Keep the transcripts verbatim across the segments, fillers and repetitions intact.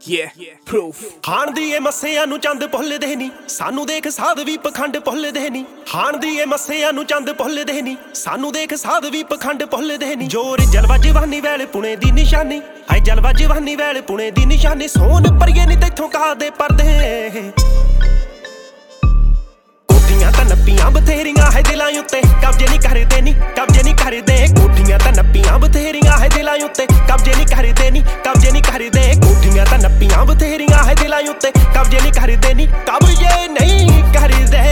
Yeah, proof. ਹਾਣ ਦੀ ਏ ਮੱਸਿਆਂ ਨੂੰ ਚੰਦ ਭੁੱਲਦੇ ਨੀ, ਸਾਨੂੰ ਦੇਖ ਸਾਧ ਵੀ ਪਖੰਡ ਭੁੱਲਦੇ ਨੀ। ਹਾਣ ਦੀ ਏ ਮੱਸਿਆਂ ਨੂੰ ਚੰਦ ਭੁੱਲਦੇ ਨੀ, ਸਾਨੂੰ ਦੇਖ ਸਾਧ ਵੀ ਪਖੰਡ ਭੁੱਲਦੇ ਨੀ। ਜੋਰ ਜਲਵਾ ਜਵਾਨੀ ਵੇਲੇ ਪੁਣੇ ਦੀ ਨਿਸ਼ਾਨੀ, ਹਾਏ ਜਲਵਾ ਜਵਾਨੀ ਵੇਲੇ ਪੁਣੇ ਦੀ ਨਿਸ਼ਾਨੀ। ਸੋਨ ਪਰੀਏ ਨੀ ਤੈਥੋਂ ਕਾਹਦੇ ਪਰਦੇ, ਕੋਠੀਆਂ ਤਾਂ ਨੱਪੀਆਂ ਬਥੇਰੀਆਂ ਹੈ ਦਿਲਾਂ ਉੱਤੇ, ਕਬਜੇ ਨਹੀਂ ਕਰਦੇ ਨੀ, ਕਬਜੇ ਨਹੀਂ ਕਰਦੇ। ਕੋਠੀਆਂ ਤਾਂ ਨੱਪੀਆਂ ਬਥੇਰੀਆਂ ਹੈ ਦਿਲਾਂ ਉੱਤੇ, ਕਬਜੇ ਨਹੀਂ ਕਰਦੇ ਨੀ, ਕਬਜੇ ਨਹੀਂ ਕਰਦੇ। ਕੋਠੀਆਂ ਤਾਂ ਨੱਪੀਆਂ ਬਥੇਰੀਆਂ ਹੈ ਦਿਲਾਂ ਉੱਤੇ, ਕਬਜੇ ਨਹੀਂ ਕਰਦੇ ਨੀ, ਕਬਜੇ ਨਹੀਂ ਕਰਦੇ।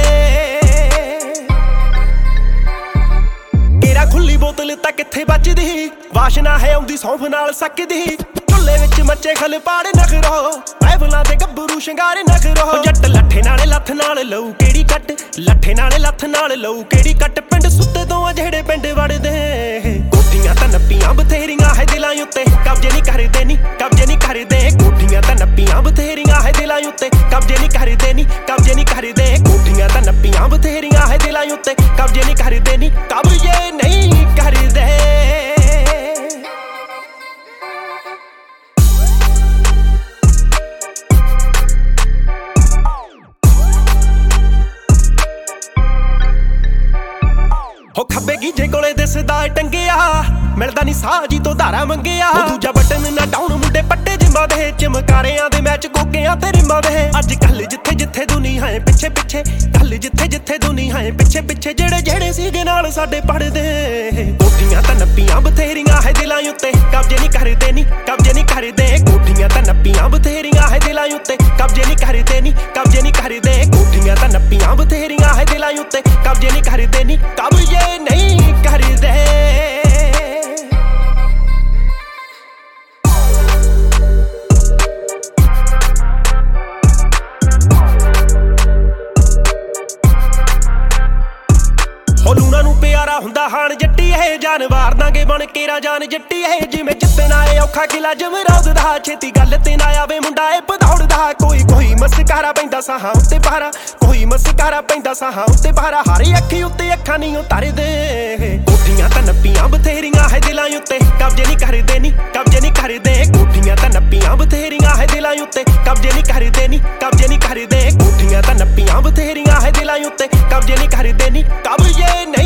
ਕੇਰਾ ਖੁੱਲੀ ਬੋਤਲ ਤਾਂ ਕਿੱਥੇ ਬਚਦੀ, ਵਾਸ਼ਨਾ ਹੈ ਆਉਂਦੀ ਸੌਂਫ ਨਾਲ ਸਕਦੀ। ਝੁੱਲੇ ਵਿੱਚ ਮੱਚੇ ਖਲ ਪਾੜੇ ਨਖਰੋ, ਪੈਵਲਾਂ ਦੇ ਗੱਭਰੂ ਸ਼ਿੰਗਾਰੇ ਨਖਰੋ। ਜੱਟ ਲੱਠੇ ਨਾਲੇ ਲੱਥ ਨਾਲ ਲਊ ਕਿਹੜੀ ਕੱਟ, ਲੱਠੇ ਨਾਲੇ ਲੱਥ ਨਾਲ ਲਊ ਕਿਹੜੀ ਕੱਟ। ਪਿੰਡ ਸੁੱਤੇ ਤੋਂ ਆ ਜਿਹੜੇ ਪਿੰਡ ਵੜਦੇ, ਕੋਠੀਆਂ ਤਾਂ ਨੱਪੀਆਂ ਬਥੇਰੀਆਂ ਹੈ ਦਿਲਾਂ ਉੱਤੇ, ਕਬਜੇ ਨਹੀਂ ਕਰਦੇ ਨੀ, ਕਬਜੇ ਨਹੀਂ ਕਰਦੇ। ਕੋਠੀਆਂ ਤਾਂ ਨੱਪੀਆਂ ਬਥੇਰੀਆਂ ਹੈ ਦਿਲਾਂ ਉੱਤੇ, ਕਬਜੇ ਨਹੀਂ ਕਰਦੇ ਨੀ, ਕਬਜੇ ਨਹੀਂ ਕਰਦੇ। ਕੋਠੀਆਂ ਤਾਂ ਨੱਪੀਆਂ ਬਥੇਰੀਆਂ ਹੈ ਦਿਲਾਂ ਉੱਤੇ, ਕਬਜੇ ਨਹੀਂ ਕਰਦੇ ਨੀ, ਕਬਜੇ ਨਹੀਂ ਕਰਦੇ। ਹੋ ਖੱਬੇ ਗੀਜੇ ਕੋਲੇ ਦਿਸਦਾ ਟੰਗਿਆ, ਮਿਲਦਾ ਨੀ ਸਾਹ ਜੀ ਤੋਂ ਧਾਰਾ ਮੰਗਿਆ। ਉਹ ਦੂਜਾ ਬਟਨ ਨਾ ਡਾਊਨ ਮੁੰਡੇ ਪੱਟੇ ਜਿੰਮਾਂ ਦੇ, ਚਮਕਾਰਿਆਂ ਦੇ ਮੈਚ ਗੋਗਿਆਂ ਤੇ ਰਿਮਾਂ ਦੇ। ਅੱਜ ਕੱਲ ਜਿੱਥੇ ਜਿੱਥੇ ਦੁਨੀਆ ਹੈ ਪਿੱਛੇ ਪਿੱਛੇ, ਕੱਲ ਜਿੱਥੇ ਜਿੱਥੇ ਦੁਨੀਆ ਹੈ ਪਿੱਛੇ ਪਿੱਛੇ। ਜਿਹੜੇ ਜਿਹੜੇ ਸੀਗੇ ਨਾਲ ਸਾਡੇ ਪੜਦੇ, ਕੋਠੀਆਂ ਤਾਂ ਨੱਪੀਆਂ ਬਥੇਰੀਆਂ ਹੈ ਦਿਲਾਂ ਉੱਤੇ, ਕਬਜੇ ਨਹੀਂ ਕਰਦੇ ਨੀ, ਕਬਜੇ ਨਹੀਂ ਕਰਦੇ। ਕੋਠੀਆਂ ਤਾਂ ਨੱਪੀਆਂ ਬਥੇਰੀਆਂ ਹੈ ਦਿਲਾਂ ਉੱਤੇ, ਕਬਜੇ ਨਹੀਂ ਕਰਦੇ ਨੀ, ਕਬਜੇ ਨਹੀਂ ਕਰਦੇ। ਕੋਠੀਆਂ ਤਾਂ ਨੱਪੀਆਂ ਬਥੇਰੀਆਂ ਹੈ ਦਿਲਾਂ ਉੱਤੇ, ਕਬਜੇ ਨਹੀਂ ਕਰਦੇ ਨੀ, ਕਬਜੇ ਨਹੀਂ ਕਰਦੇ। ਲੂਣਾ ਨੂੰ ਪਿਆਰਾ ਹੁੰਦਾ ਹਾਣ ਜੱਟੀ ਇਹ, ਜਾਨ ਵਾਰ ਦਾਂਗੇ ਬਣ ਕੇ ਰਾਜਾਨ ਜੱਟੀ ਇਹ। ਜਿਵੇਂ ਜਿੱਤਣਾ ਏ ਔਖਾ ਕਿਲਾ ਜਮਰੌਦ ਦਾ, ਛੇਤੀ ਗੱਲ ਤੇ ਨਾ ਆਵੇ ਮੁੰਡਾ ਏ ਭਦੌੜਦਾ। ਕੋਈ ਕੋਈ ਮਸਕਾਰਾ ਪੈਂਦਾ ਸਾਹਾਂ ਉੱਤੇ ਪਹਾਰਾ, ਕੋਈ ਮਸਕਾਰਾ ਪੈਂਦਾ ਸਾਹਾਂ ਉੱਤੇ ਪਹਾਰਾ। ਹਾਰੀ ਅੱਖੀ ਉੱਤੇ ਅੱਖਾਂ ਨਹੀਂ ਉਤਾਰਦੇ, ਕੋਠੀਆਂ ਤਾਂ ਨੱਪੀਆਂ ਬਥੇਰੀਆਂ ਹੈ ਦਿਲਾਂ ਉੱਤੇ, ਕਬਜੇ ਨਹੀਂ ਕਰਦੇ ਨੀ, ਕਬਜੇ ਨਹੀਂ ਕਰਦੇ। ਕੋਠੀਆਂ ਤਾਂ ਨੱਪੀਆਂ ਬਥੇਰੀਆਂ ਹੈ ਦਿਲਾਂ ਉੱਤੇ, ਕਬਜੇ ਨਹੀਂ ਕਰਦੇ ਨੀ, ਕਬਜੇ ਨਹੀਂ ਕਰਦੇ। ਕੋਠੀਆਂ ਤਾਂ ਨੱਪੀਆਂ ਬਥੇਰੀਆਂ ਹੈ ਦਿਲਾਂ ਉੱਤੇ, ਕਬਜੇ ਨਹੀਂ ਕਰਦੇ ਨੀ, ਕਬਜੇ ਨਹੀਂ।